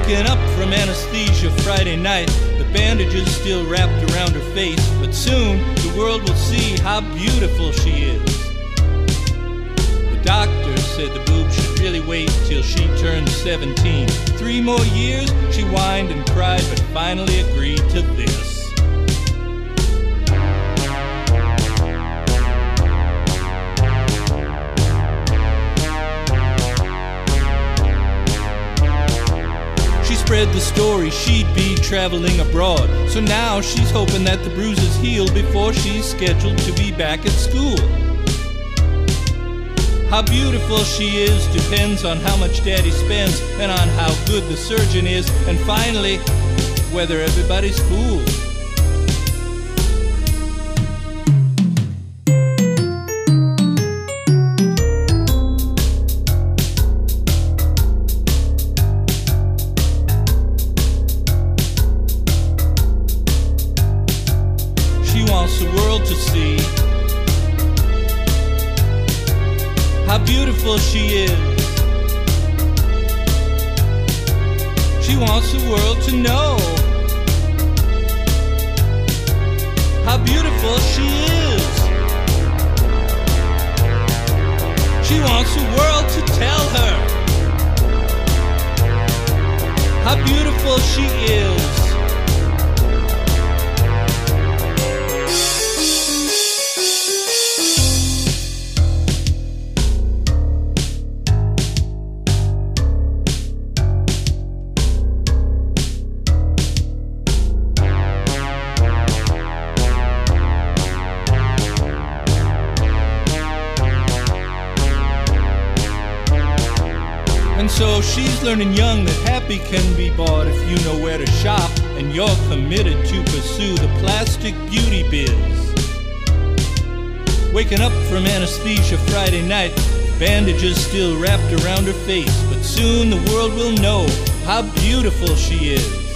Waking up from anesthesia Friday night, the bandages still wrapped around her face, but soon the world will see how beautiful she is. The doctor said the boob should really wait till she turned 17. 3 more years, she whined and cried, but finally agreed to this. Spread the story she'd be traveling abroad, so now she's hoping that the bruises heal before she's scheduled to be back at school. How beautiful she is depends on how much Daddy spends and on how good the surgeon is, and finally, whether everybody's cool. The world to see how beautiful she is. She wants the world to know how beautiful she is. She wants the world to tell her how beautiful she is. And so she's learning young that happy can be bought if you know where to shop, and you're committed to pursue the plastic beauty biz. Waking up from anesthesia Friday night, bandages still wrapped around her face, but soon the world will know how beautiful she is.